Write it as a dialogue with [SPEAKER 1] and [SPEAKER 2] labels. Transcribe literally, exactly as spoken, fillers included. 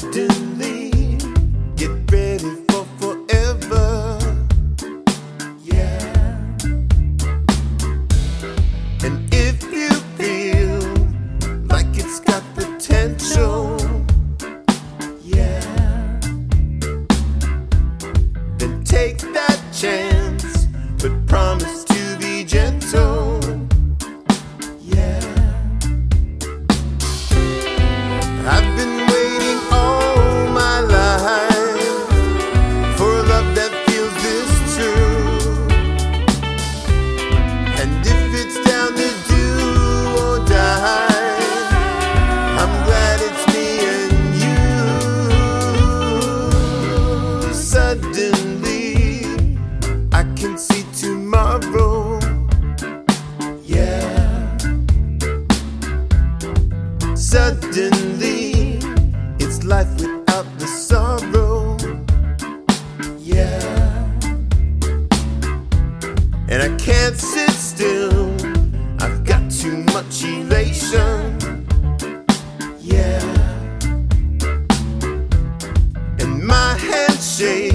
[SPEAKER 1] Suddenly, get ready for forever. Yeah. And if you feel like it's got potential, yeah, then take that chance, but promise to be gentle. Yeah. I've been waiting all my life for a love that feels this true. And if it's down to do or die, I'm glad it's me and you. Suddenly, I can see tomorrow. Yeah. Suddenly, it's life without the sorrow. Yeah. And I can't sit still, I've got too much elation. Yeah. And my hands shake